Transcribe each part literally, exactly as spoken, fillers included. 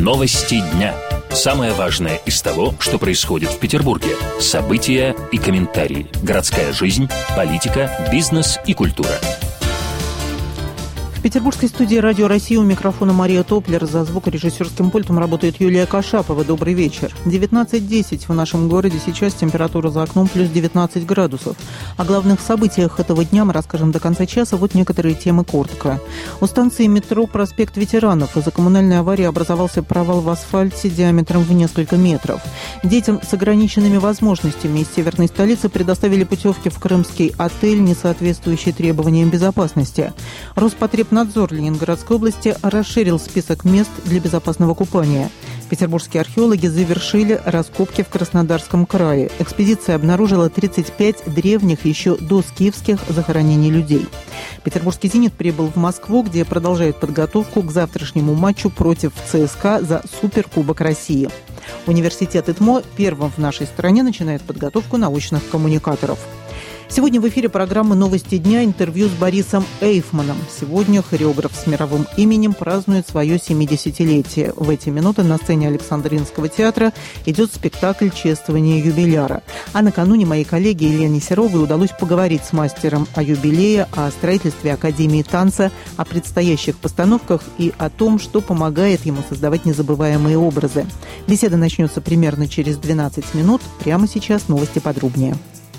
Новости дня. Самое важное из того, что происходит в Петербурге. События и комментарии. Городская жизнь, политика, бизнес и культура. В петербургской студии «Радио России» у микрофона Мария Топлер. За звукорежиссерским пультом работает Юлия Кашапова. Добрый вечер. девятнадцать десять в нашем городе. Сейчас температура за окном плюс девятнадцать градусов. О главных событиях этого дня мы расскажем до конца часа. Вот некоторые темы коротко. У станции метро «Проспект Ветеранов» из-за коммунальной аварии образовался провал в асфальте диаметром в несколько метров. Детям с ограниченными возможностями из северной столицы предоставили путевки в крымский отель, не соответствующие требованиям безопасности. Роспотребнадзор Ленинградской области расширил список мест для безопасного купания. Петербургские археологи завершили раскопки в Краснодарском крае. Экспедиция обнаружила тридцать пять древних, еще доскифских захоронений людей. Петербургский «Зенит» прибыл в Москву, где продолжает подготовку к завтрашнему матчу против ЦСКА за Суперкубок России. Университет ИТМО первым в нашей стране начинает подготовку научных коммуникаторов. Сегодня в эфире программы «Новости дня» интервью с Борисом Эйфманом. Сегодня хореограф с мировым именем празднует свое семидесятилетие. В эти минуты на сцене Александринского театра идет спектакль «Чествование юбиляра». А накануне моей коллеге Елене Серовой удалось поговорить с мастером о юбилее, о строительстве Академии танца, о предстоящих постановках и о том, что помогает ему создавать незабываемые образы. Беседа начнется примерно через двенадцать минут. Прямо сейчас новости подробнее.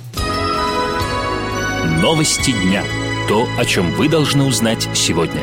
Новости дня. То, о чем вы должны узнать сегодня.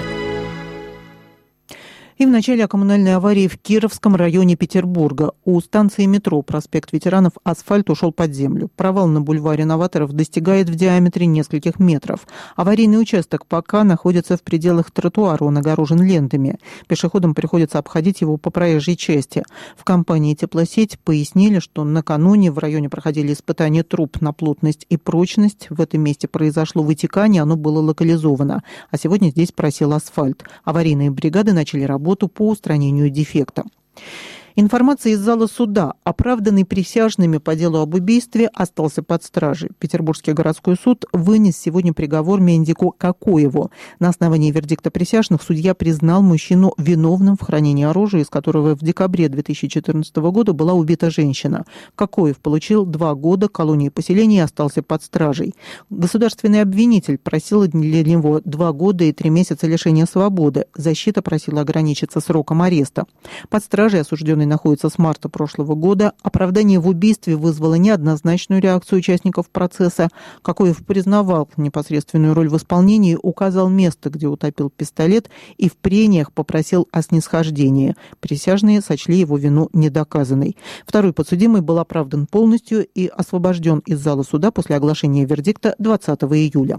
И в начале о коммунальной аварии в Кировском районе Петербурга. У станции метро «Проспект Ветеранов» асфальт ушел под землю. Провал на бульваре Новаторов достигает в диаметре нескольких метров. Аварийный участок пока находится в пределах тротуара, он огорожен лентами. Пешеходам приходится обходить его по проезжей части. В компании «Теплосеть» пояснили, что накануне в районе проходили испытания труб на плотность и прочность. В этом месте произошло вытекание, оно было локализовано. А сегодня здесь просел асфальт. Аварийные бригады начали работать по устранению дефекта. Информация из зала суда. Оправданный присяжными по делу об убийстве остался под стражей. Петербургский городской суд вынес сегодня приговор Мендику Кокоеву. На основании вердикта присяжных судья признал мужчину виновным в хранении оружия, из которого в декабре две тысячи четырнадцатого года была убита женщина. Кокоев получил два года колонии поселения и остался под стражей. Государственный обвинитель просил для него два года и три месяца лишения свободы. Защита просила ограничиться сроком ареста. Под стражей осужденный находится с марта прошлого года. Оправдание в убийстве вызвало неоднозначную реакцию участников процесса. Кокоев признавал непосредственную роль в исполнении, указал место, где утопил пистолет, и в прениях попросил о снисхождении. Присяжные сочли его вину недоказанной. Второй подсудимый был оправдан полностью и освобожден из зала суда после оглашения вердикта двадцатого июля.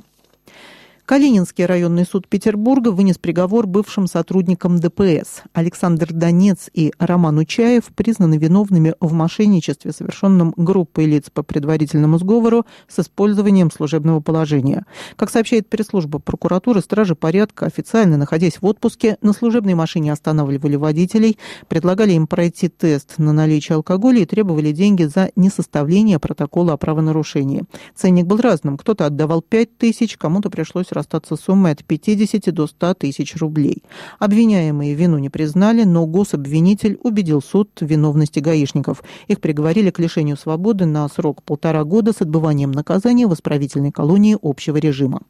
Калининский районный суд Петербурга вынес приговор бывшим сотрудникам ДПС. Александр Донец и Роман Учаев признаны виновными в мошенничестве, совершенном группой лиц по предварительному сговору с использованием служебного положения. Как сообщает пресс-служба прокуратуры, стражи порядка, официально находясь в отпуске, на служебной машине останавливали водителей, предлагали им пройти тест на наличие алкоголя и требовали деньги за несоставление протокола о правонарушении. Ценник был разным. Кто-то отдавал пять тысяч, кому-то пришлось расстаться с суммой от пятидесяти до ста тысяч рублей. Обвиняемые вину не признали, но гособвинитель убедил суд в виновности гаишников. Их приговорили к лишению свободы на срок полтора года с отбыванием наказания в исправительной колонии общего режима.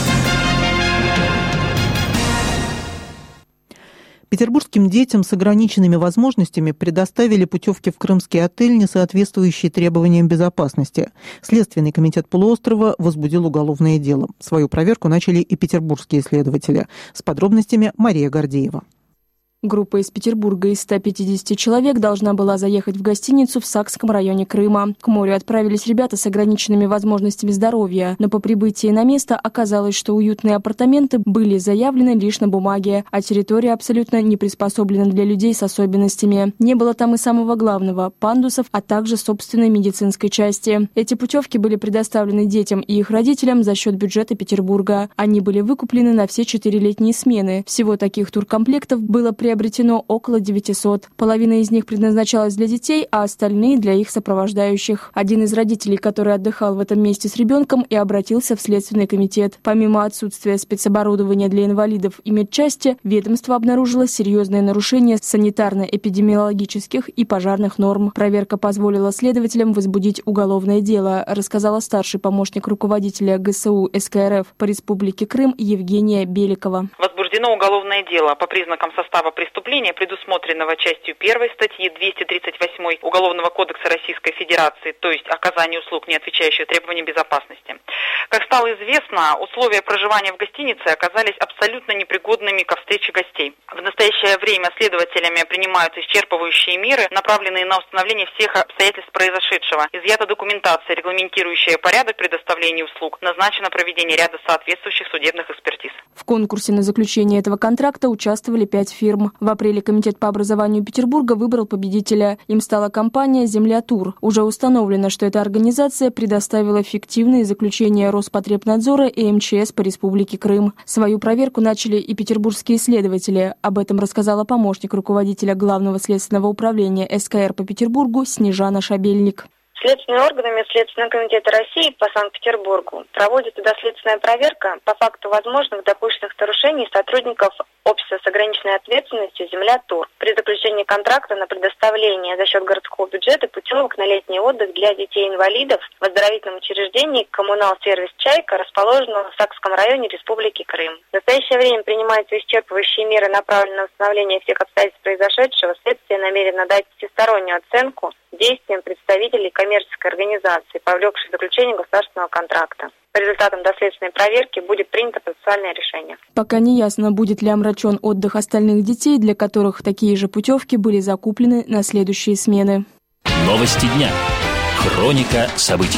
Петербургским детям с ограниченными возможностями предоставили путевки в крымский отель, не соответствующие требованиям безопасности. Следственный комитет полуострова возбудил уголовное дело. Свою проверку начали и петербургские следователи. С подробностями Мария Гордеева. Группа из Петербурга из ста пятидесяти человек должна была заехать в гостиницу в Сакском районе Крыма. К морю отправились ребята с ограниченными возможностями здоровья, но по прибытии на место оказалось, что уютные апартаменты были заявлены лишь на бумаге, а территория абсолютно не приспособлена для людей с особенностями. Не было там и самого главного – пандусов, а также собственной медицинской части. Эти путевки были предоставлены детям и их родителям за счет бюджета Петербурга. Они были выкуплены на все четыре летние смены. Всего таких туркомплектов было приобретено приобретено около девятисот. Половина из них предназначалась для детей, а остальные для их сопровождающих. Один из родителей, который отдыхал в этом месте с ребенком, и обратился в Следственный комитет. Помимо отсутствия спецоборудования для инвалидов и медчасти, ведомство обнаружило серьезные нарушения санитарно-эпидемиологических и пожарных норм. Проверка позволила следователям возбудить уголовное дело, рассказала старший помощник руководителя ГСУ СКРФ по Республике Крым Евгения Беликова. Возбуждено уголовное дело по признакам состава преступления, предусмотренного частью первой статьи двести тридцать восемь Уголовного кодекса Российской Федерации, то есть оказание услуг, не отвечающих требованиям безопасности. Как стало известно, условия проживания в гостинице оказались абсолютно непригодными ко встрече гостей. В настоящее время следователями принимаются исчерпывающие меры, направленные на установление всех обстоятельств произошедшего. Изъята документация, регламентирующая порядок предоставления услуг. Назначено проведение ряда соответствующих судебных экспертиз. В конкурсе на заключение этого контракта участвовали пять фирм. В апреле Комитет по образованию Петербурга выбрал победителя. Им стала компания «Земля-Тур». Уже установлено, что эта организация предоставила фиктивные заключения Роспотребнадзора и эм че эс по Республике Крым. Свою проверку начали и петербургские следователи. Об этом рассказала помощник руководителя Главного следственного управления эс ка эр по Петербургу Снежана Шабельник. Следственными органами Следственного комитета России по Санкт-Петербургу проводится доследственная проверка по факту возможных допущенных нарушений сотрудников общества с ограниченной ответственностью «Земля-Тур» при заключении контракта на предоставление за счет городского бюджета путевок на летний отдых для детей-инвалидов в оздоровительном учреждении «Коммунал-сервис Чайка», расположенного в Сакском районе Республики Крым. В настоящее время принимаются исчерпывающие меры, направленные на установление всех обстоятельств произошедшего. Следствие намерено дать всестороннюю оценку действиям представителей коммерческой организации, повлекшей к заключению государственного контракта. По результатам доследственной проверки будет принято процессуальное решение. Пока не ясно, будет ли омрачен отдых остальных детей, для которых такие же путевки были закуплены на следующие смены. Новости дня. Хроника событий.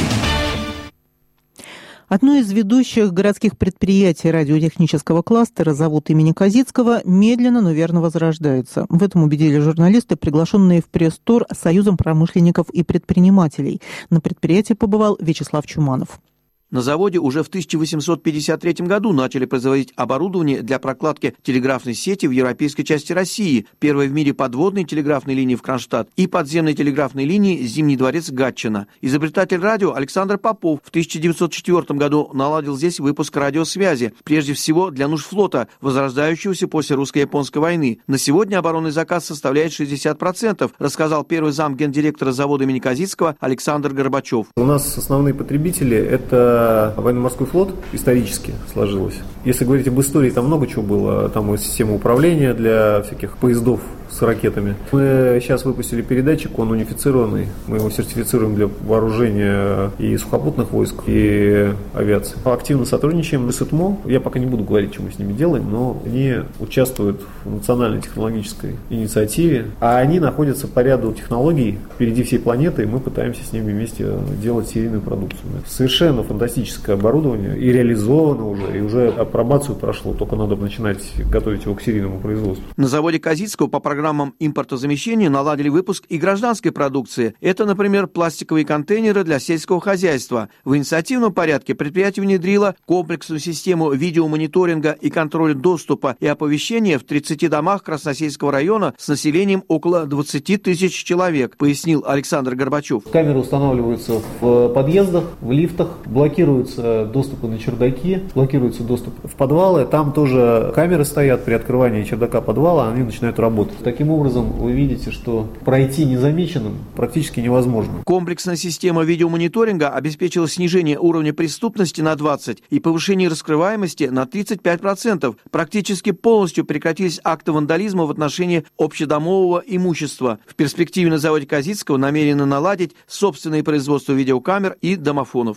Одно из ведущих городских предприятий радиотехнического кластера, завод имени Козицкого, медленно, но верно возрождается. В этом убедили журналисты, приглашенные в пресс-тур Союзом промышленников и предпринимателей. На предприятии побывал Вячеслав Чуманов. На заводе уже в тысяча восемьсот пятьдесят третьем году начали производить оборудование для прокладки телеграфной сети в европейской части России, первой в мире подводной телеграфной линии в Кронштадт и подземной телеграфной линии Зимний дворец Гатчина. Изобретатель радио Александр Попов в тысяча девятьсот четвёртом году наладил здесь выпуск радиосвязи, прежде всего для нужд флота, возрождающегося после русско-японской войны. На сегодня оборонный заказ составляет шестьдесят процентов, рассказал первый зам гендиректора завода имени Козицкого Александр Горбачев. У нас основные потребители – это военно-морской флот, исторически сложилось. Если говорить об истории, там много чего было. Там и система управления для всяких поездов с ракетами. Мы сейчас выпустили передатчик, он унифицированный. Мы его сертифицируем для вооружения и сухопутных войск, и авиации. Активно сотрудничаем с ИТМО. Я пока не буду говорить, что мы с ними делаем, но они участвуют в национальной технологической инициативе, а они находятся по ряду технологий впереди всей планеты, и мы пытаемся с ними вместе делать серийную продукцию. Совершенно фантастическое оборудование, и реализовано уже, и уже апробацию прошло, только надо начинать готовить его к серийному производству. На заводе Козицкого по программам импортозамещения наладили выпуск и гражданской продукции. Это, например, пластиковые контейнеры для сельского хозяйства. В инициативном порядке предприятие внедрило комплексную систему видеомониторинга и контроля доступа и оповещения в тридцати домах Красносельского района с населением около двадцати тысяч человек, пояснил Александр Горбачев. Камеры устанавливаются в подъездах, в лифтах, блокируются доступы на чердаки, блокируется доступ в подвалы. Там тоже камеры стоят при открывании чердака подвала, они начинают работать. Таким образом, вы видите, что пройти незамеченным практически невозможно. Комплексная система видеомониторинга обеспечила снижение уровня преступности на двадцать и повышение раскрываемости на тридцать пять процентов. Практически полностью прекратились акты вандализма в отношении общедомового имущества. В перспективе на заводе Козицкого намерены наладить собственное производство видеокамер и домофонов.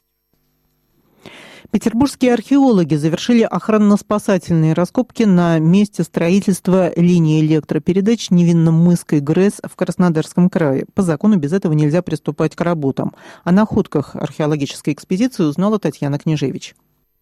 Петербургские археологи завершили охранно-спасательные раскопки на месте строительства линии электропередач Невинномысской ГРЭС в Краснодарском крае. По закону без этого нельзя приступать к работам. О находках археологической экспедиции узнала Татьяна Княжевич.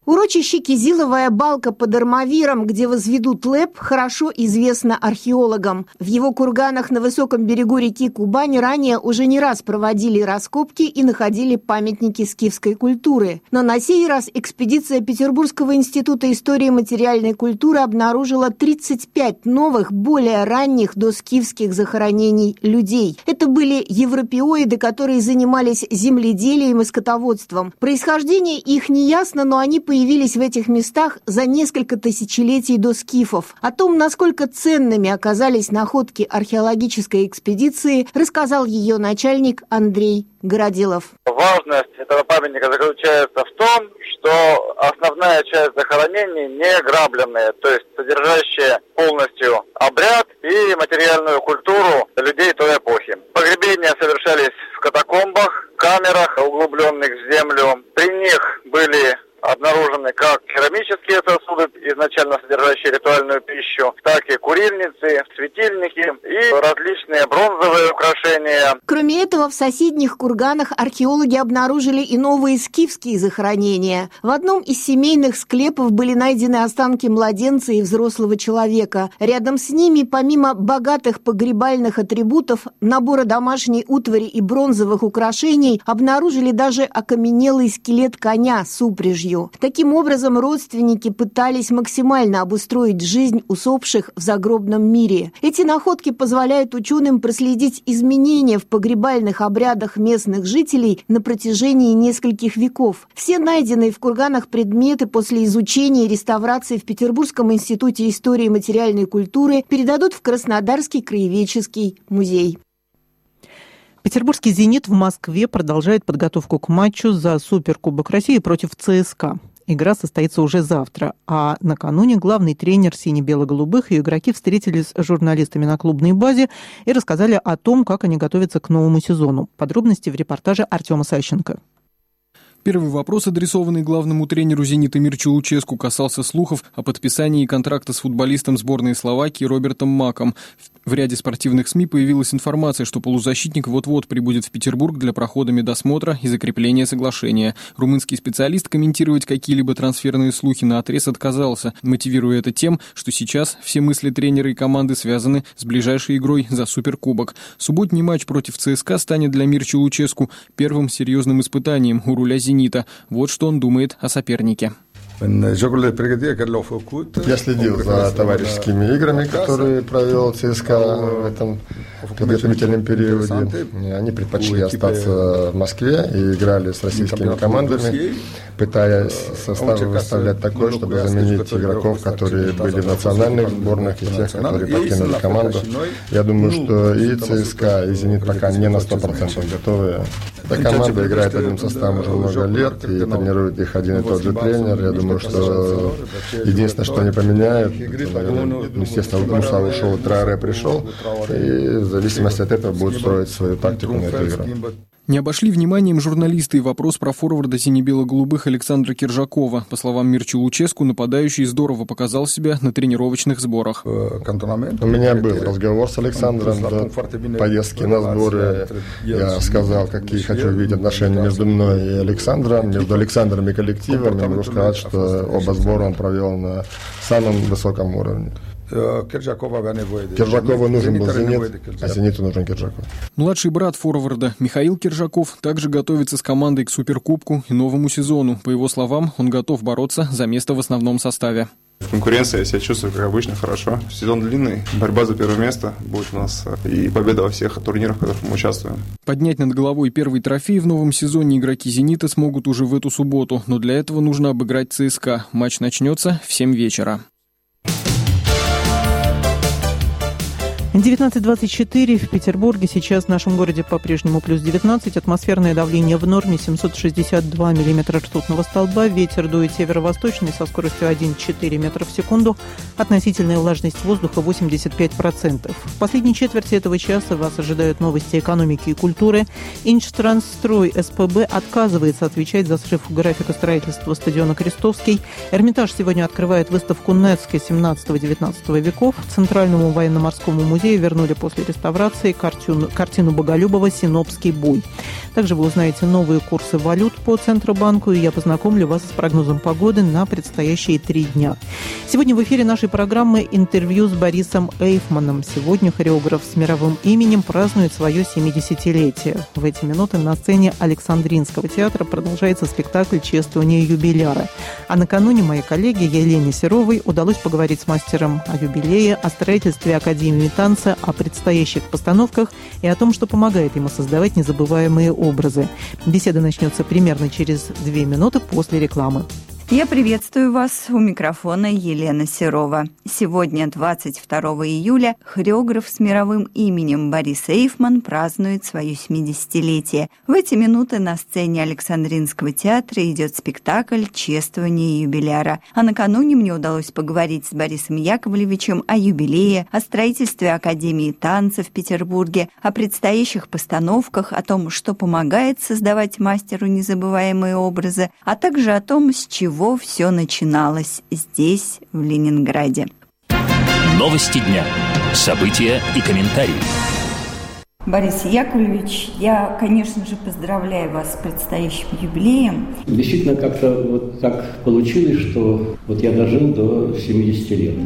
Урочище Кизиловая балка под Армавиром, где возведут ЛЭП, хорошо известно археологам. В его курганах на высоком берегу реки Кубань ранее уже не раз проводили раскопки и находили памятники скифской культуры. Но на сей раз экспедиция Петербургского института истории материальной культуры обнаружила тридцать пять новых, более ранних доскифских захоронений людей. Это были европеоиды, которые занимались земледелием и скотоводством. Происхождение их не ясно, но они появились появились в этих местах за несколько тысячелетий до скифов. О том, насколько ценными оказались находки археологической экспедиции, рассказал ее начальник Андрей Городилов. Важность этого памятника заключается в том, что основная часть захоронений не грабленная, то есть содержащая полностью обряд и материальную культуру людей той эпохи. Погребения совершались в катакомбах, камерах, углубленных в землю. При них были обнаружены как керамические сосуды, изначально содержащие ритуальную пищу, так и курильницы, светильники и различные бронзовые украшения. Кроме этого, в соседних курганах археологи обнаружили и новые скифские захоронения. В одном из семейных склепов были найдены останки младенца и взрослого человека. Рядом с ними, помимо богатых погребальных атрибутов, набора домашней утвари и бронзовых украшений, обнаружили даже окаменелый скелет коня с упряжью. Таким образом, родственники пытались максимально обустроить жизнь усопших в загробном мире. Эти находки позволяют ученым проследить изменения в погребальных обрядах местных жителей на протяжении нескольких веков. Все найденные в курганах предметы после изучения и реставрации в Петербургском институте истории и материальной культуры передадут в Краснодарский краеведческий музей. Петербургский «Зенит» в Москве продолжает подготовку к матчу за Суперкубок России против ЦСКА. Игра состоится уже завтра, а накануне главный тренер сине-бело-голубых и игроки встретились с журналистами на клубной базе и рассказали о том, как они готовятся к новому сезону. Подробности в репортаже Артема Сащенко. Первый вопрос, адресованный главному тренеру «Зенита» Мирчу Луческу, касался слухов о подписании контракта с футболистом сборной Словакии Робертом Маком. В ряде спортивных СМИ появилась информация, что полузащитник вот-вот прибудет в Петербург для прохода медосмотра и закрепления соглашения. Румынский специалист комментировать какие-либо трансферные слухи наотрез отказался, мотивируя это тем, что сейчас все мысли тренера и команды связаны с ближайшей игрой за Суперкубок. Субботний матч против ЦСКА станет для Мирчу Луческу первым серьезным испытанием у руля «Зенита». Вот что он думает о сопернике. Я следил за товарищескими играми, которые провел ЦСКА в этом подготовительном периоде. Они предпочли остаться в Москве и играли с российскими командами, пытаясь состав выставлять такой, чтобы заменить игроков, которые были в национальных сборных, и тех, которые покинули команду. Я думаю, что и ЦСКА, и «Зенит» пока не на сто процентов готовы. Эта команда играет одним составом уже много лет, и тренирует их один и тот же тренер. Я думаю, что единственное, что они поменяют, это, наверное, естественно, Муса ушел, Траоре пришел, и в зависимости от этого будут строить свою тактику на эту игру. Не обошли вниманием журналисты и вопрос про форварда сине-бело-голубых Александра Киржакова. По словам Мирчу Луческу, нападающий здорово показал себя на тренировочных сборах. У меня был разговор с Александром до поездки на сборы. Я сказал, какие хочу видеть отношения между мной и Александром, между Александром и коллективом. Я могу сказать, что оба сбора он провел на самом высоком уровне. Киржакову нужен был «Зенит», а «Зениту» нужен Киржаков. Младший брат форварда Михаил Киржаков также готовится с командой к Суперкубку и новому сезону. По его словам, он готов бороться за место в основном составе. В конкуренции я себя чувствую, как обычно, хорошо. Сезон длинный, борьба за первое место будет у нас и победа во всех турнирах, в которых мы участвуем. Поднять над головой первый трофей в новом сезоне игроки «Зенита» смогут уже в эту субботу, но для этого нужно обыграть ЦСКА. Матч начнется в семь вечера. девятнадцать двадцать четыре в Петербурге. Сейчас в нашем городе по-прежнему плюс девятнадцать. Атмосферное давление в норме семьсот шестьдесят два миллиметра ртутного столба. Ветер дует северо-восточный со скоростью один и четыре метра в секунду. Относительная влажность воздуха восемьдесят пять процентов. В последней четверти этого часа вас ожидают новости экономики и культуры. Инжтрансстрой СПБ отказывается отвечать за срыв графика строительства стадиона Крестовский. Эрмитаж сегодня открывает выставку Нецке семнадцатого-девятнадцатого веков. Центральному военно-морскому музею музея вернули после реставрации картину, картину Боголюбова «Синопский буй». Также вы узнаете новые курсы валют по Центробанку, и я познакомлю вас с прогнозом погоды на предстоящие три дня. Сегодня в эфире нашей программы интервью с Борисом Эйфманом. Сегодня хореограф с мировым именем празднует свое семидесятилетие. В эти минуты на сцене Александринского театра продолжается спектакль «Чествование юбиляра». А накануне моей коллеге Елене Серовой удалось поговорить с мастером о юбилее, о строительстве Академии танца, о предстоящих постановках и о том, что помогает ему создавать незабываемые образы. Беседа начнется примерно через две минуты после рекламы. Я приветствую вас, у микрофона Елена Серова. Сегодня, двадцать второго июля, хореограф с мировым именем Борис Эйфман празднует свое семидесятилетие. В эти минуты на сцене Александринского театра идет спектакль «Чествование юбиляра». А накануне мне удалось поговорить с Борисом Яковлевичем о юбилее, о строительстве Академии танца в Петербурге, о предстоящих постановках, о том, что помогает создавать мастеру незабываемые образы, а также о том, с чего все начиналось здесь, в Ленинграде. Новости дня. События и комментарии. Борис Яковлевич, я, конечно же, поздравляю вас с предстоящим юбилеем. Действительно, как-то вот так получилось, что вот я дожил до семидесяти лет.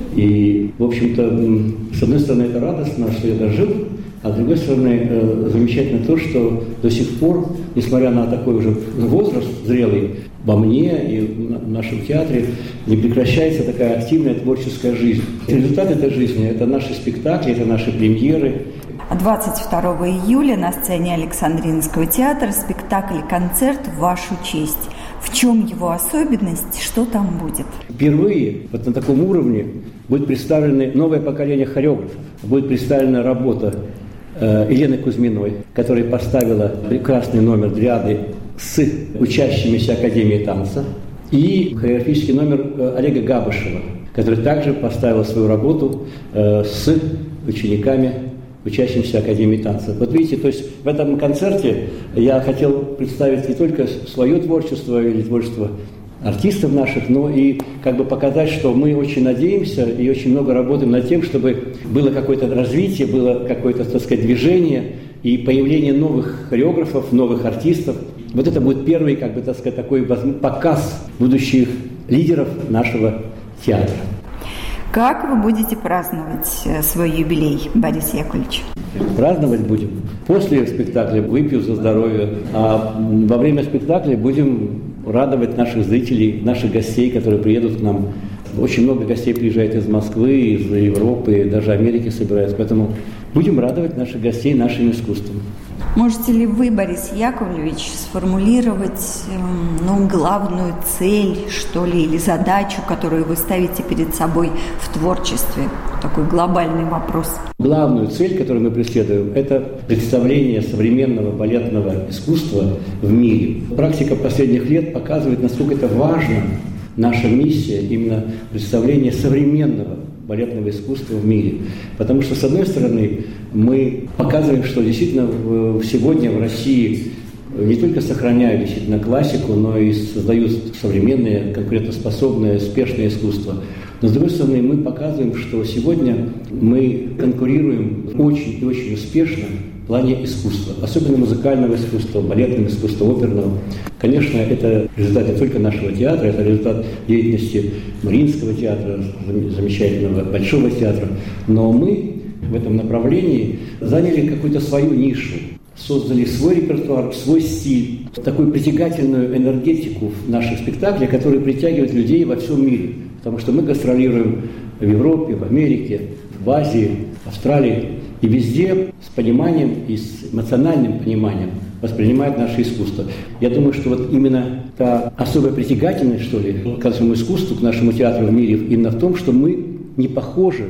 И, в общем-то, с одной стороны, это радостно, что я дожил, а с другой стороны, замечательно то, что до сих пор, несмотря на такой уже возраст зрелый, во мне и в нашем театре не прекращается такая активная творческая жизнь. Результат этой жизни – это наши спектакли, это наши премьеры. двадцать второго июля на сцене Александринского театра спектакль-концерт в вашу честь. В чем его особенность? Что там будет? Впервые вот на таком уровне будет представлено новое поколение хореографов. Будет представлена работа э, Елены Кузьминой, которая поставила прекрасный номер «Дриады» с учащимися Академии танца, и хореографический номер Олега Габышева, который также поставил свою работу э, с учениками, учащимся Академии танца. Вот видите, то есть в этом концерте я хотел представить не только свое творчество или творчество артистов наших, но и как бы показать, что мы очень надеемся и очень много работаем над тем, чтобы было какое-то развитие, было какое-то, так сказать, движение и появление новых хореографов, новых артистов. Вот это будет первый, как бы, так сказать, такой показ будущих лидеров нашего театра. Как вы будете праздновать свой юбилей, Борис Яковлевич? Праздновать будем. После спектакля выпью за здоровье, а во время спектакля будем радовать наших зрителей, наших гостей, которые приедут к нам. Очень много гостей приезжает из Москвы, из Европы, даже Америки собираются. Поэтому будем радовать наших гостей нашим искусством. Можете ли вы, Борис Яковлевич, сформулировать ну, главную цель, что ли, или задачу, которую вы ставите перед собой в творчестве? Такой глобальный вопрос. Главную цель, которую мы преследуем, это представление современного балетного искусства в мире. Практика последних лет показывает, насколько это важно. Наша миссия именно представление современного балетного искусства в мире. Потому что, с одной стороны, мы показываем, что действительно сегодня в России не только сохраняют действительно классику, но и создают современное, конкурентоспособное, успешное искусство. Но, с другой стороны, мы показываем, что сегодня мы конкурируем очень и очень успешно в плане искусства, особенно музыкального искусства, балетного искусства, оперного. Конечно, это результат не только нашего театра, это результат деятельности Мариинского театра, замечательного Большого театра. Но мы в этом направлении заняли какую-то свою нишу, создали свой репертуар, свой стиль, такую притягательную энергетику в наших спектаклях, которые притягивают людей во всем мире. Потому что мы гастролируем в Европе, в Америке, в Азии, в Австралии. И везде с пониманием и с эмоциональным пониманием воспринимают наше искусство. Я думаю, что вот именно та особая притягательность, что ли, к нашему искусству, к нашему театру в мире, именно в том, что мы не похожи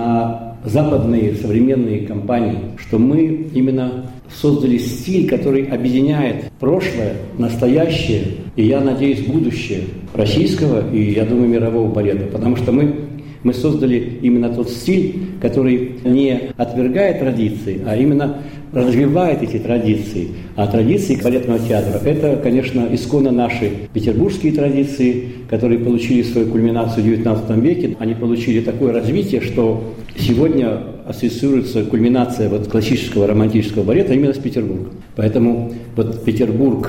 на западные современные компании, что мы именно создали стиль, который объединяет прошлое, настоящее и, я надеюсь, будущее российского и, я думаю, мирового балета. Потому что мы Мы создали именно тот стиль, который не отвергает традиции, а именно развивает эти традиции. А традиции балетного театра – это, конечно, исконно наши петербургские традиции, которые получили свою кульминацию в девятнадцатом веке. Они получили такое развитие, что Сегодня ассоциируется кульминация вот классического романтического балета именно с Петербургом. Поэтому вот Петербург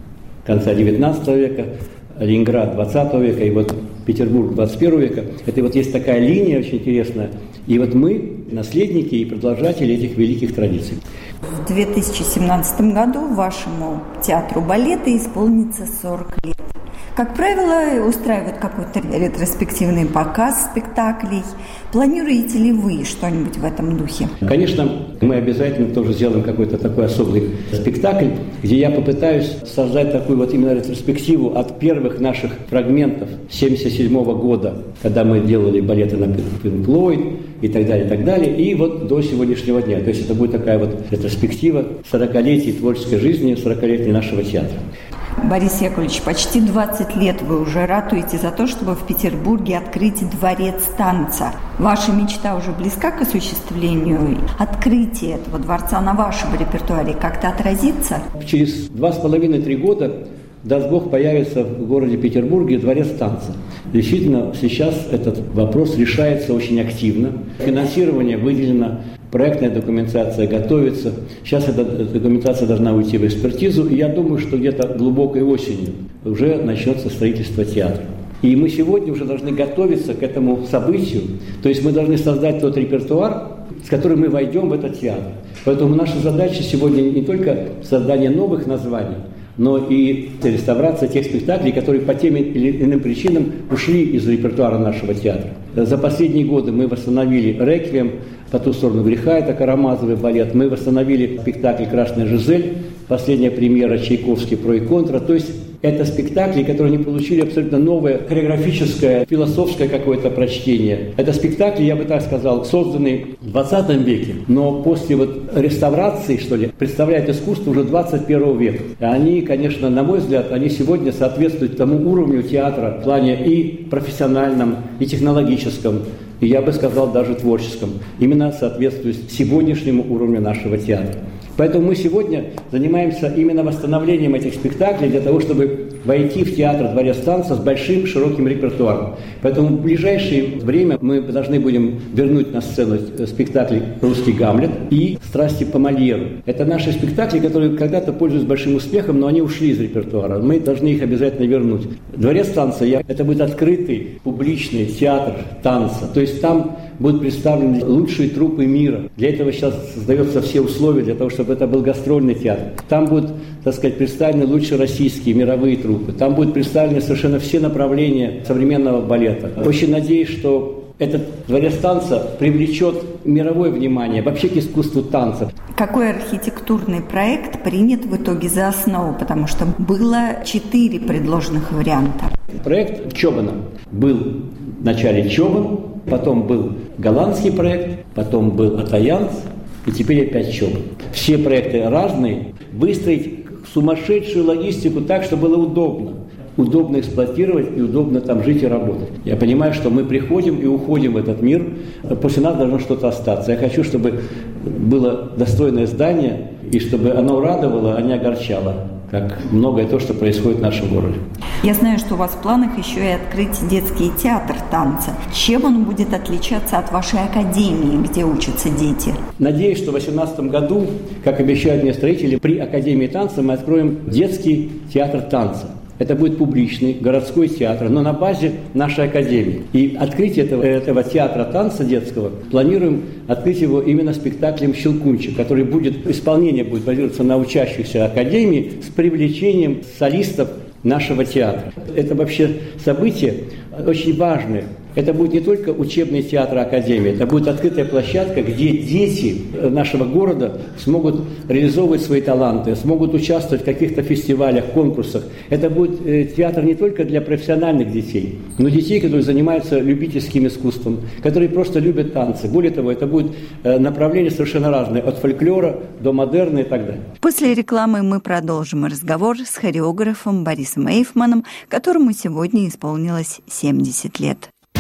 конца девятнадцатого века, Ленинград двадцатого века и вот Петербург двадцать первого века, это вот есть такая линия очень интересная. И вот мы наследники и продолжатели этих великих традиций. В две тысячи семнадцатом году вашему театру балета исполнится сорок лет. Как правило, устраивают какой-то ретроспективный показ спектаклей. Планируете ли вы что-нибудь в этом духе? Конечно, мы обязательно тоже сделаем какой-то такой особый спектакль, где я попытаюсь создать такую вот именно ретроспективу от первых наших фрагментов семьдесят седьмого года, когда мы делали балеты на Пинк Флойд и так далее, и так далее, и вот до сегодняшнего дня. То есть это будет такая вот ретроспектива сорокалетий творческой жизни, сорокалетий нашего театра. Борис Яковлевич, почти двадцать лет вы уже ратуете за то, чтобы в Петербурге открыть дворец танца. Ваша мечта уже близка к осуществлению. Открытие этого дворца на вашем репертуаре как-то отразится? Через два с половиной-три года, даст Бог, появится в городе Петербурге дворец танца. Действительно, сейчас этот вопрос решается очень активно. Финансирование выделено, проектная документация готовится. Сейчас эта документация должна уйти в экспертизу. И я думаю, что где-то глубокой осенью уже начнется строительство театра. И мы сегодня уже должны готовиться к этому событию. То есть мы должны создать тот репертуар, с которым мы войдем в этот театр. Поэтому наша задача сегодня не только создание новых названий, но и реставрация тех спектаклей, которые по тем или иным причинам ушли из репертуара нашего театра. За последние годы мы восстановили «Реквием», «По ту сторону греха», это Карамазовый балет. Мы восстановили спектакль «Красная Жизель», последняя премьера Чайковский «Про и контра». То есть это спектакли, которые не получили абсолютно новое хореографическое, философское какое-то прочтение. Это спектакли, я бы так сказал, созданные в двадцатом веке, но после вот реставрации, что ли, представляют искусство уже двадцать первого века. И они, конечно, на мой взгляд, они сегодня соответствуют тому уровню театра в плане и профессиональном, и технологическом, и я бы сказал даже творческом, именно соответствует сегодняшнему уровню нашего театра. Поэтому мы сегодня занимаемся именно восстановлением этих спектаклей для того, чтобы войти в театр «Дворец танца» с большим широким репертуаром. Поэтому в ближайшее время мы должны будем вернуть на сцену спектакли «Русский Гамлет» и «Страсти по Мольеру». Это наши спектакли, которые когда-то пользуются большим успехом, но они ушли из репертуара. Мы должны их обязательно вернуть. «Дворец танца» – это будет открытый, публичный театр танца. То есть там будут представлены лучшие труппы мира. Для этого сейчас создаются все условия для того, чтобы это был гастрольный театр. Там будут, так сказать, представлены лучшие российские мировые труппы. Там будут представлены совершенно все направления современного балета. Очень надеюсь, что этот дворец танца привлечет мировое внимание вообще к искусству танца. Какой архитектурный проект принят в итоге за основу? Потому что было четыре предложенных варианта. Проект Чобана был вначале Чобан, потом был голландский проект, потом был Атаянс, и теперь опять Чобан. Все проекты разные. Выстроить сумасшедшую логистику так, чтобы было удобно. Удобно эксплуатировать и удобно там жить и работать. Я понимаю, что мы приходим и уходим в этот мир. После нас должно что-то остаться. Я хочу, чтобы было достойное здание, и чтобы оно радовало, а не огорчало, как многое то, что происходит в нашем городе. Я знаю, что у вас в планах еще и открыть детский театр танца. Чем он будет отличаться от вашей академии, где учатся дети? Надеюсь, что в две тысячи восемнадцатом году, как обещают мне строители, при Академии танца мы откроем детский театр танца. Это будет публичный городской театр, но на базе нашей академии. И открытие этого, этого театра танца детского, планируем открыть его именно спектаклем «Щелкунчик», который будет, исполнение будет базироваться на учащихся академии с привлечением солистов нашего театра. Это вообще событие очень важное. Это будет не только учебный театр Академии, это будет открытая площадка, где дети нашего города смогут реализовывать свои таланты, смогут участвовать в каких-то фестивалях, конкурсах. Это будет театр не только для профессиональных детей, но детей, которые занимаются любительским искусством, которые просто любят танцы. Более того, это будет направление совершенно разное, от фольклора до модерна и так далее. После рекламы мы продолжим разговор с хореографом Борисом Эйфманом, которому сегодня исполнилось семьдесят лет.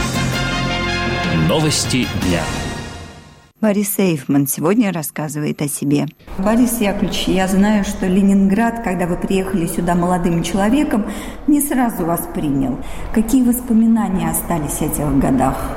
Новости дня. Борис Эйфман сегодня рассказывает о себе. Борис Яковлевич, я знаю, что Ленинград, когда вы приехали сюда молодым человеком, не сразу вас принял. Какие воспоминания остались о тех годах?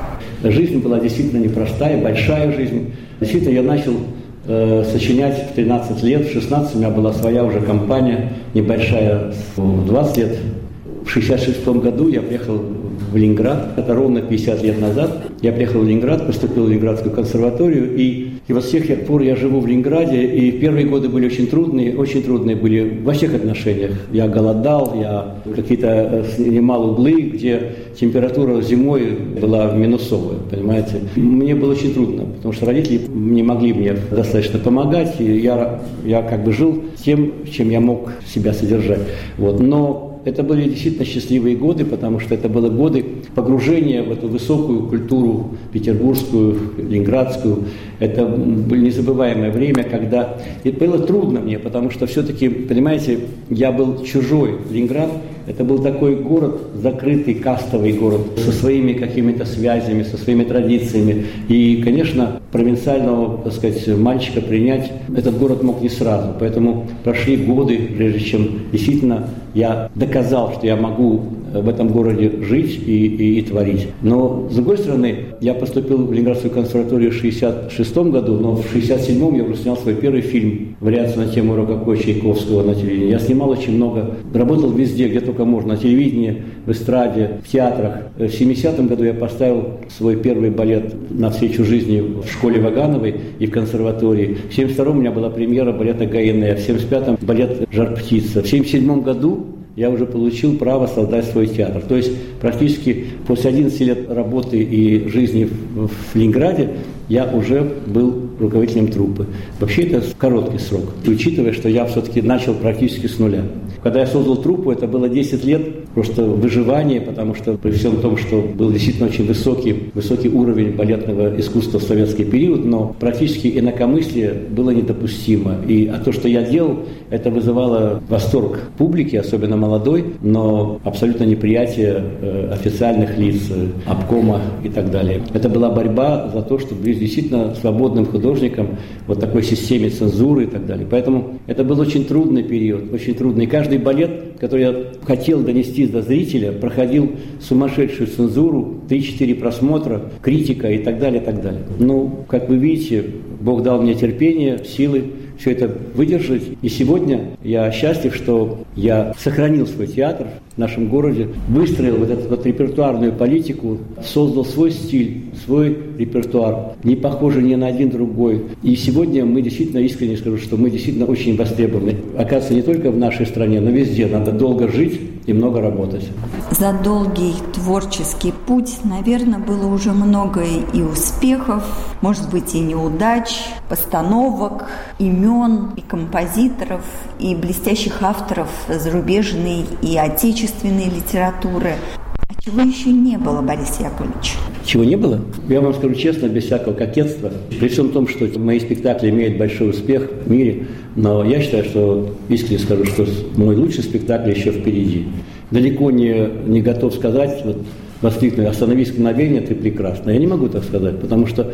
Жизнь была действительно непростая, большая жизнь. Действительно, я начал э, сочинять в тринадцать лет, в шестнадцать у меня была своя уже компания, небольшая, в двадцать лет. В шестьдесят шестом году я приехал в Ленинград, это ровно пятьдесят лет назад. Я приехал в Ленинград, поступил в Ленинградскую консерваторию, и, и вот с тех пор я живу в Ленинграде, и первые годы были очень трудные, очень трудные были во всех отношениях. Я голодал, я какие-то снимал углы, где температура зимой была минусовая, понимаете. Мне было очень трудно, потому что родители не могли мне достаточно помогать, и я, я как бы жил тем, чем я мог себя содержать. Вот. Но это были действительно счастливые годы, потому что это были годы погружения в эту высокую культуру петербургскую, ленинградскую. Это было незабываемое время, когда... И было трудно мне, потому что все-таки, понимаете, я был чужой. Ленинград – это был такой город, закрытый, кастовый город, со своими какими-то связями, со своими традициями. И, конечно, провинциального, так сказать, мальчика принять этот город мог не сразу. Поэтому прошли годы, прежде чем действительно я доказал, что я могу в этом городе жить и, и, и творить. Но, с другой стороны, я поступил в Ленинградскую консерваторию в шестьдесят шестом году, но в шестьдесят седьмом я уже снял свой первый фильм «Вариация на тему Рококо» Чайковского на телевидении. Я снимал очень много, работал везде, где только можно, на телевидении, в эстраде, в театрах. В семидесятом году я поставил свой первый балет «Навстречу жизни» в школе Вагановой и в консерватории. В семьдесят втором у меня была премьера балета «Гайене», в семьдесят пятом балет «Жар-птица». В семьдесят седьмом году я уже получил право создать свой театр. То есть практически после одиннадцати лет работы и жизни в, в Ленинграде я уже был руководителем труппы. Вообще это короткий срок, учитывая, что я все-таки начал практически с нуля. Когда я создал труппу, это было десять лет просто выживания, потому что при всем том, что был действительно очень высокий, высокий уровень балетного искусства в советский период, но практически инакомыслие было недопустимо. И а то, что я делал, это вызывало восторг публики, особенно молодой, но абсолютно неприятие э, официальных лиц, э, обкома и так далее. Это была борьба за то, чтобы быть действительно свободным художником в вот такой системе цензуры и так далее. Поэтому это был очень трудный период, очень трудный. И каждый балет, который я хотел донести до зрителя, проходил сумасшедшую цензуру, три-четыре просмотра, критика и так далее, и так далее. Ну, как вы видите, Бог дал мне терпение, силы все это выдержать. И сегодня я счастлив, что я сохранил свой театр в нашем городе, выстроил вот эту вот репертуарную политику, создал свой стиль, свой репертуар, не похожий ни на один другой. И сегодня мы действительно, искренне скажу, что мы действительно очень востребованы. Оказывается, не только в нашей стране, но везде. Надо долго жить и много работать. За долгий творческий путь, наверное, было уже много и успехов, может быть, и неудач, постановок, имен, и композиторов, и блестящих авторов зарубежной и отечественной литературы. А чего еще не было, Борис Яковлевич? Чего не было? Я вам скажу честно, без всякого кокетства. При всем том, что мои спектакли имеют большой успех в мире, но я считаю, что, искренне скажу, что мой лучший спектакль еще впереди. Далеко не, не готов сказать, вот, воскликнуть: «Остановись, мгновение, ты прекрасна». Я не могу так сказать, потому что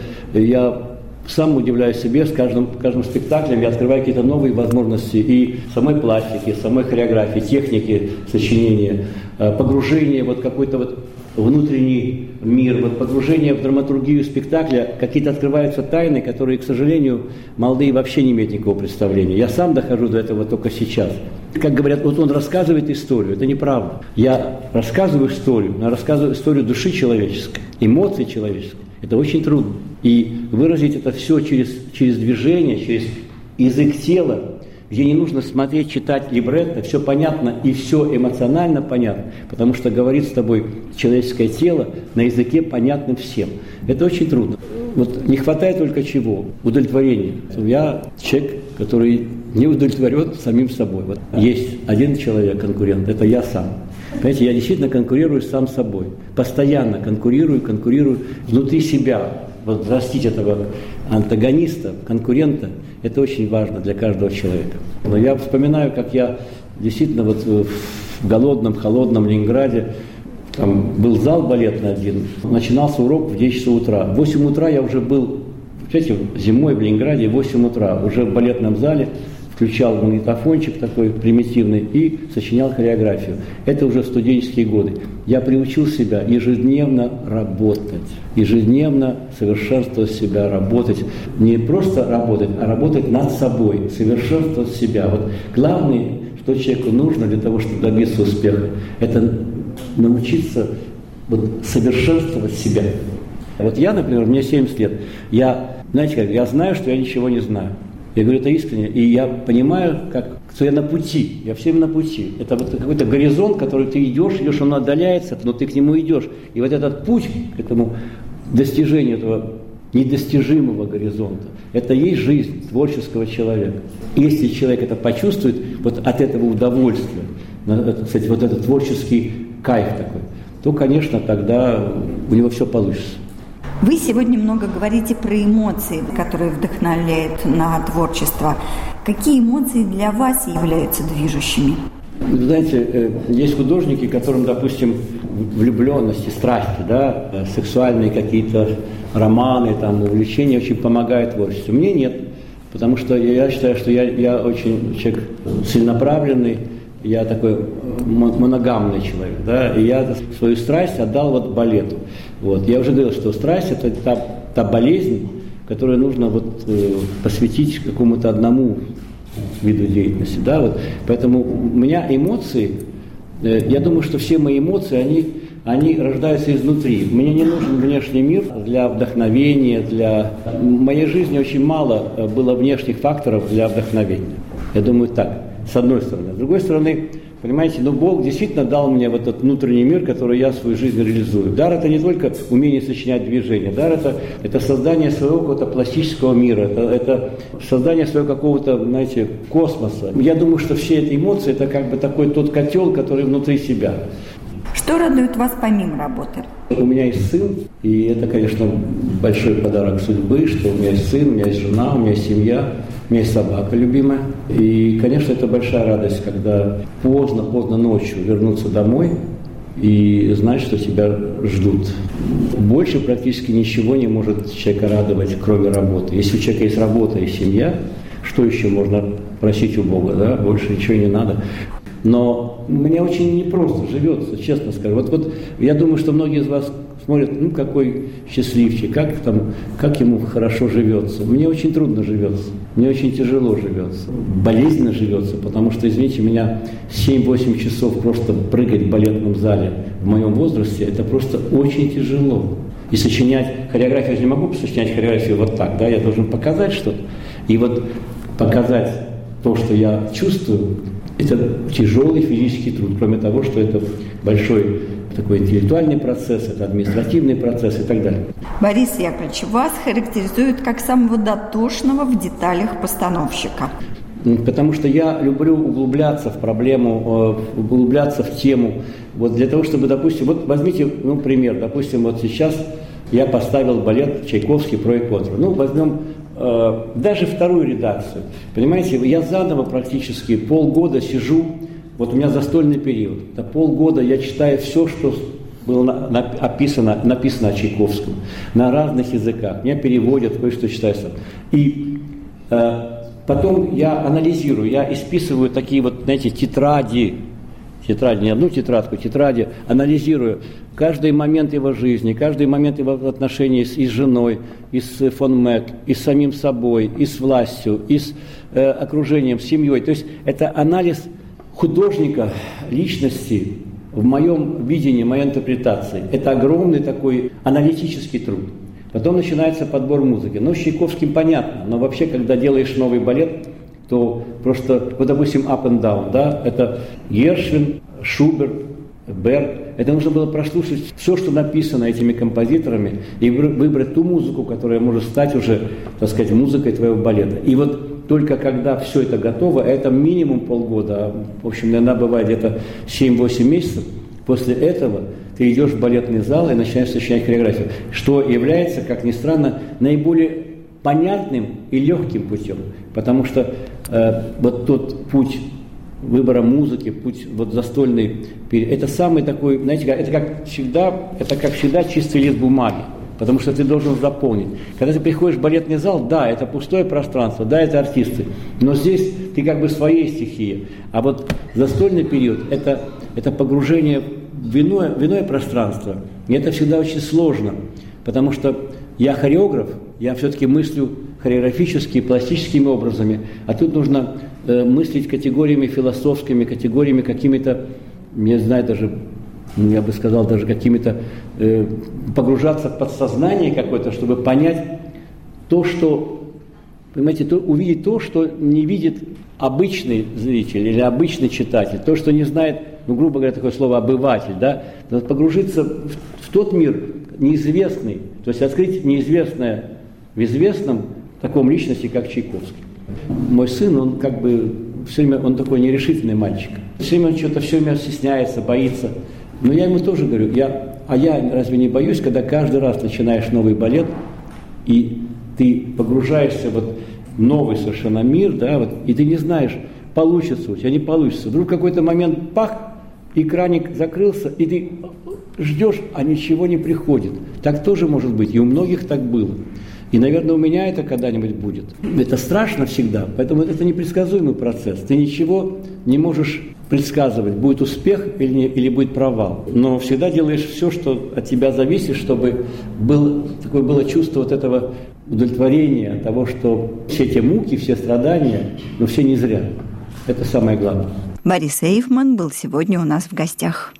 я сам удивляюсь себе, с каждым, каждым спектаклем я открываю какие-то новые возможности и самой пластики, самой хореографии, техники сочинения, погружение вот какой-то вот внутренний мир, вот погружение в драматургию спектакля, какие-то открываются тайны, которые, к сожалению, молодые вообще не имеют никакого представления. Я сам дохожу до этого только сейчас. Как говорят, вот он рассказывает историю, это неправда. Я рассказываю историю, но рассказываю историю души человеческой, эмоций человеческих. Это очень трудно. И выразить это все через, через движение, через язык тела, где не нужно смотреть, читать либретто, все понятно и все эмоционально понятно, потому что говорит с тобой человеческое тело на языке, понятным всем. Это очень трудно. Вот не хватает только чего? Удовлетворения. Я человек, который не удовлетворен самим собой. Вот есть один человек, конкурент, это я сам. Понимаете, я действительно конкурирую сам с собой. Постоянно конкурирую, конкурирую внутри себя. Вот растить этого антагониста, конкурента, это очень важно для каждого человека. Но я вспоминаю, как я действительно вот в голодном, холодном Ленинграде, там был зал балетный один, начинался урок в десять часов утра. В восемь утра я уже был, знаете, зимой в Ленинграде, в восемь утра, уже в балетном зале, включал магнитофончик такой примитивный и сочинял хореографию. Это уже студенческие годы. я приучил себя ежедневно работать, ежедневно совершенствовать себя, работать, не просто работать, а работать над собой, совершенствовать себя. Вот главное, что человеку нужно для того, чтобы добиться успеха, это научиться вот, совершенствовать себя. Вот я, например, мне семьдесят лет, я, знаете как, я знаю, что я ничего не знаю. Я говорю это искренне, и я понимаю, как, что я на пути, я всем на пути. Это вот какой-то горизонт, который ты идешь, идешь, он отдаляется, но ты к нему идешь. И вот этот путь к этому достижению этого недостижимого горизонта, это есть жизнь творческого человека. И если человек это почувствует, вот от этого удовольствия, кстати, вот этот творческий кайф такой, то, конечно, тогда у него все получится. Вы сегодня много говорите про эмоции, которые вдохновляют на творчество. Какие эмоции для вас являются движущими? Вы знаете, есть художники, которым, допустим, влюбленности, страсти, да, сексуальные какие-то романы, там, увлечения очень помогают творчеству. Мне нет, потому что я считаю, что я, я очень человек целенаправленный, я такой моногамный человек, да, и я свою страсть отдал вот балету. Вот. Я уже говорил, что страсть – это та, та болезнь, которую нужно вот, э, посвятить какому-то одному виду деятельности. Да, вот. Поэтому у меня эмоции, э, я думаю, что все мои эмоции, они, они рождаются изнутри. Мне не нужен внешний мир для вдохновения, для… В моей жизни очень мало было внешних факторов для вдохновения. Я думаю так, с одной стороны. С другой стороны, понимаете, ну Бог действительно дал мне вот этот внутренний мир, который я в свою жизнь реализую. Дар – это не только умение сочинять движения, дар – это, это создание своего какого-то пластического мира, это, это создание своего какого-то, знаете, космоса. Я думаю, что все эти эмоции – это как бы такой тот котел, который внутри себя. Что радует вас помимо работы? У меня есть сын, и это, конечно, большой подарок судьбы, что у меня есть сын, у меня есть жена, у меня есть семья, у меня есть собака любимая. И, конечно, это большая радость, когда поздно-поздно ночью вернуться домой и знать, что тебя ждут. Больше практически ничего не может человека радовать, кроме работы. Если у человека есть работа и семья, что еще можно просить у Бога, да? Больше ничего не надо. Но мне очень непросто живется, честно скажу. Вот, вот я думаю, что многие из вас смотрят, ну какой счастливчик, как, там, как ему хорошо живется. Мне очень трудно живется, мне очень тяжело живется, болезненно живется, потому что, извините меня, семь-восемь часов просто прыгать в балетном зале в моем возрасте, это просто очень тяжело. И сочинять хореографию, я не могу сочинять хореографию вот так, да, я должен показать что-то. И вот показать то, что я чувствую, это тяжелый физический труд, кроме того, что это большой такой интеллектуальный процесс, это административный процесс и так далее. Борис Яковлевич, вас характеризуют как самого дотошного в деталях постановщика. Потому что я люблю углубляться в проблему, углубляться в тему. Вот для того, чтобы, допустим, вот возьмите, ну, пример, допустим, вот сейчас я поставил балет Чайковский «Про и контра». Ну, возьмем э, даже вторую редакцию. Понимаете, я заново практически полгода сижу, вот у меня застольный период. Это полгода я читаю все, что было на, на, описано, написано о Чайковском на разных языках. Меня переводят, кое-что читаю сам. И э, потом я анализирую, я исписываю такие вот, знаете, тетради, тетради, не одну тетрадку, тетради, анализирую каждый момент его жизни, каждый момент его отношений с, и с женой, и с фон Мэг, и с самим собой, и с властью, и с э, окружением, с семьей. То есть это анализ художника, личности в моем видении, моей интерпретации. Это огромный такой аналитический труд. Потом начинается подбор музыки. Ну, с Чайковским понятно, но вообще, когда делаешь новый балет, то просто, вот, допустим, Up and Down, да, это Гершвин, Шуберт, Берг. Это нужно было прослушать все, что написано этими композиторами, и выбрать ту музыку, которая может стать уже, так сказать, музыкой твоего балета. И вот только когда все это готово, это минимум полгода, а, в общем, иногда бывает где-то семь-восемь месяцев, после этого ты идешь в балетный зал и начинаешь сочинять хореографию, что является, как ни странно, наиболее понятным и легким путем, потому что э, вот тот путь выбора музыки, путь вот застольный, это самый такой, знаете, это как всегда, это как всегда чистый лист бумаги, потому что ты должен заполнить. Когда ты приходишь в балетный зал, да, это пустое пространство, да, это артисты, но здесь ты как бы в своей стихии, а вот застольный период, это, это погружение в иное, в иное пространство. И это всегда очень сложно, потому что я хореограф, я все-таки мыслю хореографически, пластическими образами, а тут нужно э, мыслить категориями философскими, категориями какими-то, не знаю, даже, я бы сказал, даже какими-то, э, погружаться в подсознание какое-то, чтобы понять то, что, понимаете, то, увидеть то, что не видит обычный зритель или обычный читатель, то, что не знает, ну, грубо говоря, такое слово «обыватель», да, надо погрузиться в, в тот мир неизвестный, то есть открыть неизвестное в известном таком личности, как Чайковский. Мой сын, он как бы все время, он такой нерешительный мальчик. Все время он что-то все время стесняется, боится. Но я ему тоже говорю, я, а я разве не боюсь, когда каждый раз начинаешь новый балет, и ты погружаешься вот в новый совершенно мир, да, вот, и ты не знаешь, получится у тебя, не получится. Вдруг в какой-то момент пах, и краник закрылся, и ты ждешь, а ничего не приходит. Так тоже может быть, и у многих так было. И, наверное, у меня это когда-нибудь будет. Это страшно всегда, поэтому это непредсказуемый процесс. Ты ничего не можешь предсказывать, будет успех или, не, или будет провал. Но всегда делаешь все, что от тебя зависит, чтобы был, такое было чувство вот этого удовлетворения, того, что все эти муки, все страдания, но все не зря. Это самое главное. Борис Эйфман был сегодня у нас в гостях.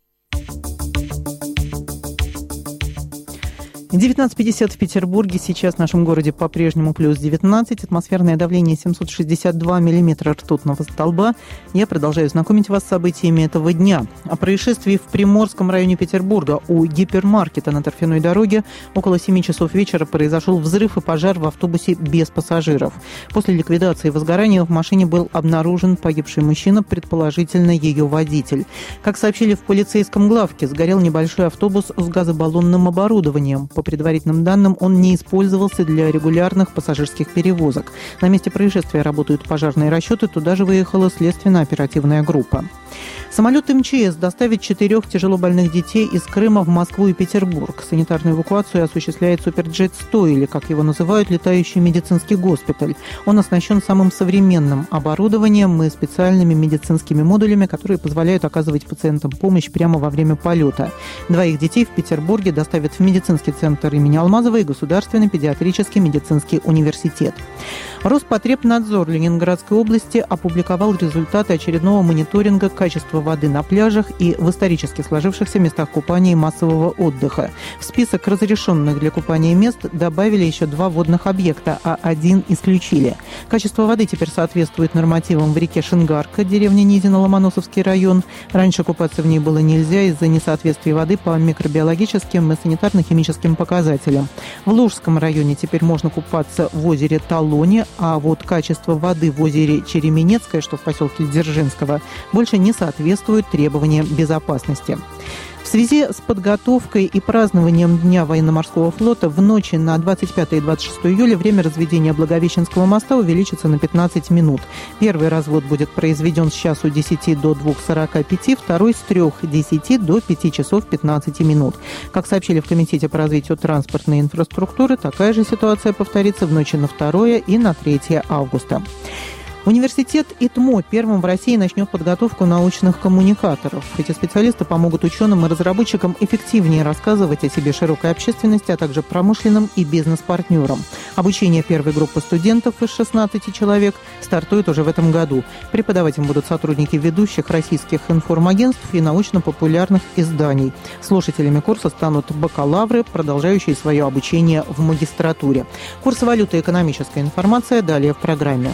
девятнадцать пятьдесят в Петербурге. Сейчас в нашем городе по-прежнему плюс девятнадцать. Атмосферное давление семьсот шестьдесят два миллиметра ртутного столба. Я продолжаю знакомить вас с событиями этого дня. О происшествии в Приморском районе Петербурга у гипермаркета на торфяной дороге около семи часов вечера произошел взрыв и пожар в автобусе без пассажиров. После ликвидации возгорания в машине был обнаружен погибший мужчина, предположительно ее водитель. Как сообщили в полицейском главке, сгорел небольшой автобус с газобаллонным оборудованием. По предварительным данным, он не использовался для регулярных пассажирских перевозок. На месте происшествия работают пожарные расчеты, туда же выехала следственно-оперативная группа. Самолет эм че эс доставит четырех тяжелобольных детей из Крыма в Москву и Петербург. Санитарную эвакуацию осуществляет Суперджет сто, или, как его называют, летающий медицинский госпиталь. Он оснащен самым современным оборудованием и специальными медицинскими модулями, которые позволяют оказывать пациентам помощь прямо во время полета. Двоих детей в Петербурге доставят в медицинский центр имени Алмазова и Государственный педиатрический медицинский университет. Роспотребнадзор Ленинградской области опубликовал результаты очередного мониторинга качества воды на пляжах и в исторически сложившихся местах купания и массового отдыха. В список разрешенных для купания мест добавили еще два водных объекта, а один исключили. Качество воды теперь соответствует нормативам в реке Шингарка, деревня Низина, Ломоносовский район. Раньше купаться в ней было нельзя из-за несоответствия воды по микробиологическим и санитарно-химическим показателям. В Лужском районе теперь можно купаться в озере Талоне, а вот качество воды в озере Череменецкое, что в поселке Дзержинского, больше не соответствует требованиям безопасности. В связи с подготовкой и празднованием Дня военно-морского флота в ночи на двадцать пятое и двадцать шестое июля время разведения Благовещенского моста увеличится на пятнадцать минут. Первый развод будет произведен с часу десяти до двух сорока пяти, второй с трех десяти до пяти часов пятнадцати минут. Как сообщили в Комитете по развитию транспортной инфраструктуры, такая же ситуация повторится в ночи на второе и на третье августа. Университет ИТМО первым в России начнет подготовку научных коммуникаторов. Эти специалисты помогут ученым и разработчикам эффективнее рассказывать о себе широкой общественности, а также промышленным и бизнес-партнерам. Обучение первой группы студентов из шестнадцати человек стартует уже в этом году. Преподавать им будут сотрудники ведущих российских информагентств и научно-популярных изданий. Слушателями курса станут бакалавры, продолжающие свое обучение в магистратуре. Курс валюты и экономическая информация далее в программе.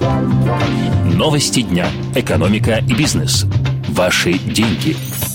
Новости дня. Экономика и бизнес. Ваши деньги.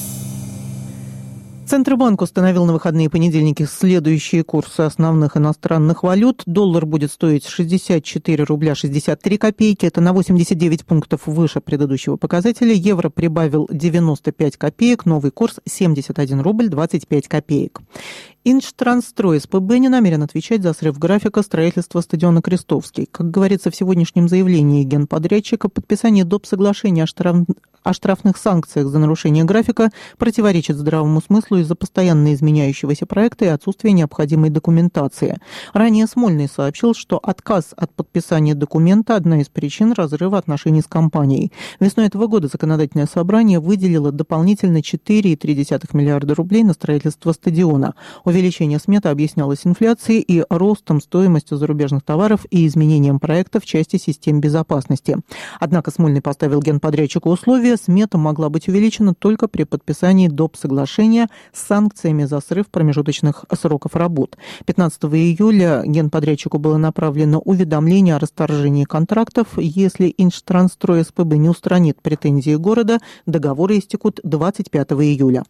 Центробанк установил на выходные понедельники следующие курсы основных иностранных валют. Доллар будет стоить шестьдесят четыре рубля шестьдесят три копейки. Это на восемьдесят девять пунктов выше предыдущего показателя. Евро прибавил девяносто пять копеек. Новый курс семьдесят один рубль двадцать пять копеек. Инжтранстрой СПБ не намерен отвечать за срыв графика строительства стадиона «Крестовский». Как говорится в сегодняшнем заявлении генподрядчика, подписание доп. Соглашения о, штраф... о штрафных санкциях за нарушение графика противоречит здравому смыслу из-за постоянно изменяющегося проекта и отсутствия необходимой документации. Ранее Смольный сообщил, что отказ от подписания документа – одна из причин разрыва отношений с компанией. Весной этого года законодательное собрание выделило дополнительно четыре целых три десятых миллиарда рублей на строительство стадиона. Увеличение сметы объяснялось инфляцией и ростом стоимости зарубежных товаров и изменением проекта в части систем безопасности. Однако Смольный поставил генподрядчику условия: смета могла быть увеличена только при подписании доп. Соглашения с санкциями за срыв промежуточных сроков работ. пятнадцатого июля генподрядчику было направлено уведомление о расторжении контрактов. Если Инжтранстрой СПБ не устранит претензии города, договоры истекут двадцать пятого июля.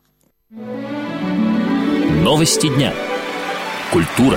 Новости дня. Культура.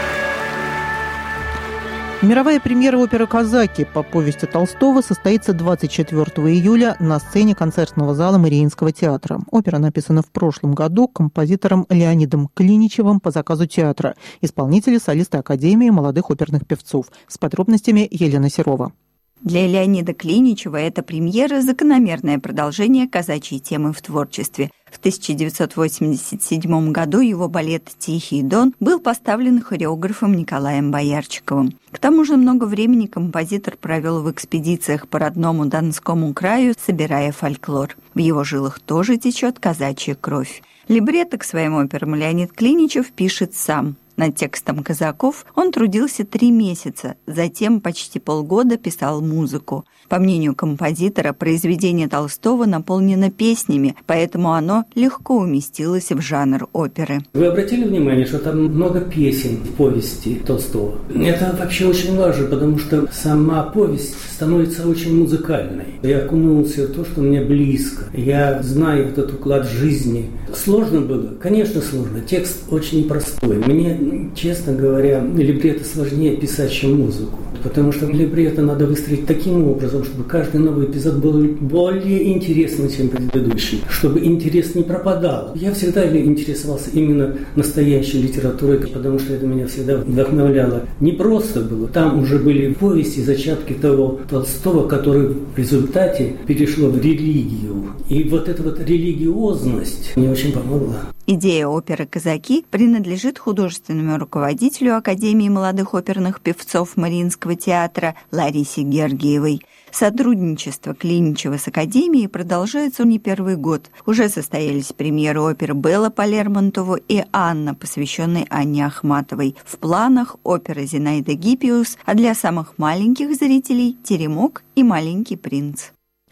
Мировая премьера оперы «Казаки» по повести Толстого состоится двадцать четвёртого июля на сцене концертного зала Мариинского театра. Опера написана в прошлом году композитором Леонидом Клиничевым по заказу театра. Исполнители – солисты Академии молодых оперных певцов. С подробностями Елена Серова. Для Леонида Клиничева эта премьера – закономерное продолжение казачьей темы в творчестве. В тысяча девятьсот восемьдесят седьмом году его балет «Тихий Дон» был поставлен хореографом Николаем Боярчиковым. К тому же много времени композитор провел в экспедициях по родному Донскому краю, собирая фольклор. В его жилах тоже течет казачья кровь. Либретто к своим операм Леонид Клиничев пишет сам. Над текстом «Казаков» он трудился три месяца, затем почти полгода писал музыку. По мнению композитора, произведение Толстого наполнено песнями, поэтому оно легко уместилось в жанр оперы. Вы обратили внимание, что там много песен в повести Толстого? Это вообще очень важно, потому что сама повесть становится очень музыкальной. Я окунулся в то, что мне близко. Я знаю этот уклад жизни. Сложно было? Конечно, сложно. Текст очень простой. Мне, честно говоря, либретто сложнее писать, чем музыку. Потому что либретто надо выстроить таким образом, чтобы каждый новый эпизод был более интересным, чем предыдущий. Чтобы интерес не пропадал. Я всегда интересовался именно настоящей литературой, потому что это меня всегда вдохновляло. Не просто было. Там уже были повести, зачатки того Толстого, который в результате перешло в религию. И вот эта вот религиозность мне очень помогла. Идея оперы «Казаки» принадлежит художественному руководителю Академии молодых оперных певцов Мариинского театра Ларисе Гергиевой. Сотрудничество Клиничева с Академией продолжается не первый год. Уже состоялись премьеры опер Белла по Лермонтову и «Анна», посвященной Анне Ахматовой. В планах опера «Зинаида Гиппиус», а для самых маленьких зрителей «Теремок» и «Маленький принц».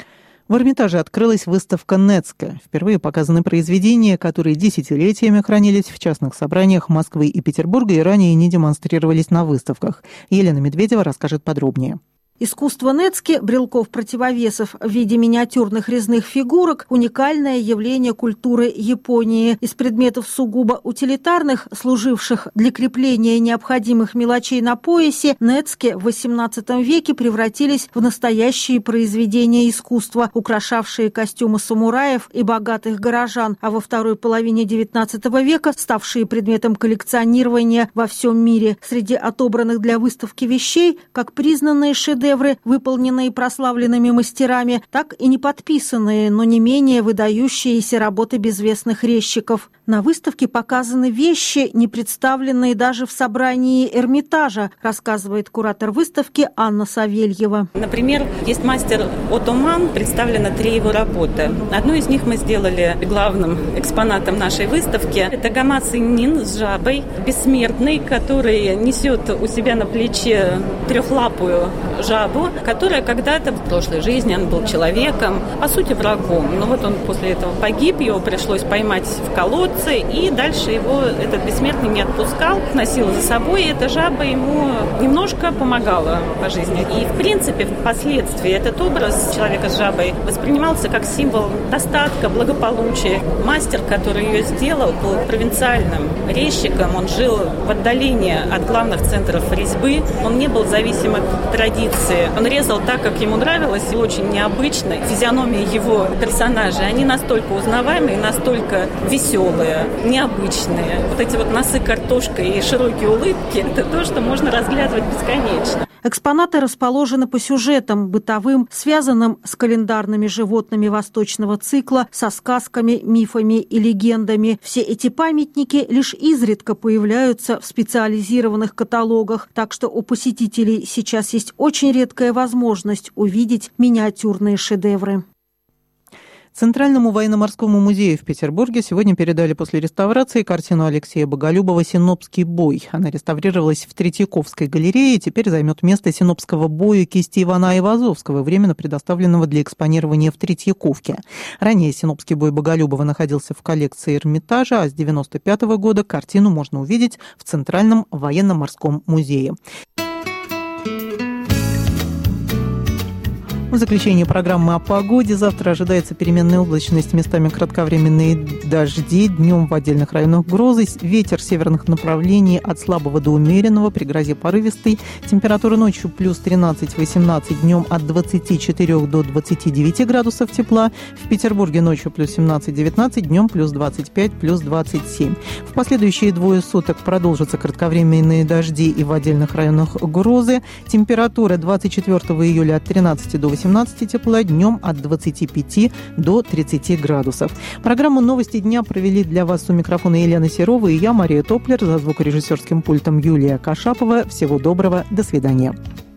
В Эрмитаже открылась выставка «Нецке». Впервые показаны произведения, которые десятилетиями хранились в частных собраниях Москвы и Петербурга и ранее не демонстрировались на выставках. Елена Медведева расскажет подробнее. Искусство Нецке, брелков-противовесов в виде миниатюрных резных фигурок – уникальное явление культуры Японии. Из предметов сугубо утилитарных, служивших для крепления необходимых мелочей на поясе, Нецке в восемнадцатом веке превратились в настоящие произведения искусства, украшавшие костюмы самураев и богатых горожан, а во второй половине девятнадцатого века ставшие предметом коллекционирования во всем мире. Среди отобранных для выставки вещей, как признанные шедевры, выполненные прославленными мастерами, так и не подписанные, но не менее выдающиеся работы безвестных резчиков. На выставке показаны вещи, не представленные даже в собрании Эрмитажа, рассказывает куратор выставки Анна Савельева. Например, есть мастер Отоман, представлено три его работы. Одну из них мы сделали главным экспонатом нашей выставки. Это Гамаци Нин с жабой, бессмертный, который несет у себя на плече трехлапую жабу, которая когда-то в прошлой жизни он был человеком, по сути врагом. Но вот он после этого погиб, его пришлось поймать в колодце, и дальше его этот бессмертный не отпускал, носил за собой, и эта жаба ему немножко помогала по жизни. И в принципе впоследствии этот образ человека с жабой воспринимался как символ достатка, благополучия. Мастер, который ее сделал, был провинциальным резчиком, он жил в отдалении от главных центров резьбы, он не был зависим от традиции. Он резал так, как ему нравилось, и очень необычно. Физиономии его персонажей, они настолько узнаваемые, настолько веселые. красивые, необычные. Вот эти вот носы картошкой и широкие улыбки – это то, что можно разглядывать бесконечно. Экспонаты расположены по сюжетам бытовым, связанным с календарными животными восточного цикла, со сказками, мифами и легендами. Все эти памятники лишь изредка появляются в специализированных каталогах, так что у посетителей сейчас есть очень редкая возможность увидеть миниатюрные шедевры. Центральному военно-морскому музею в Петербурге сегодня передали после реставрации картину Алексея Боголюбова «Синопский бой». Она реставрировалась в Третьяковской галерее и теперь займет место Синопского боя кисти Ивана Айвазовского, временно предоставленного для экспонирования в Третьяковке. Ранее Синопский бой Боголюбова находился в коллекции Эрмитажа, а с девяносто пятого года картину можно увидеть в Центральном военно-морском музее. В заключение программы о погоде. Завтра ожидается переменная облачность, местами кратковременные дожди, днем в отдельных районах грозы, ветер северных направлений от слабого до умеренного, при грозе порывистый. Температура ночью плюс тринадцать-восемнадцать, днем от двадцати четырёх до двадцати девяти градусов тепла. В Петербурге ночью плюс семнадцать-девятнадцать, днем плюс двадцать пять, плюс двадцать семь. В последующие двое суток продолжатся кратковременные дожди и в отдельных районах грозы. Температура двадцать четвёртого июля от тринадцати до восемнадцати тепла, днем от двадцати пяти до тридцати градусов. Программу «Новости дня» провели для вас у микрофона Елена Серова и я, Мария Топлер, за звукорежиссерским пультом Юлия Кашапова. Всего доброго, до свидания.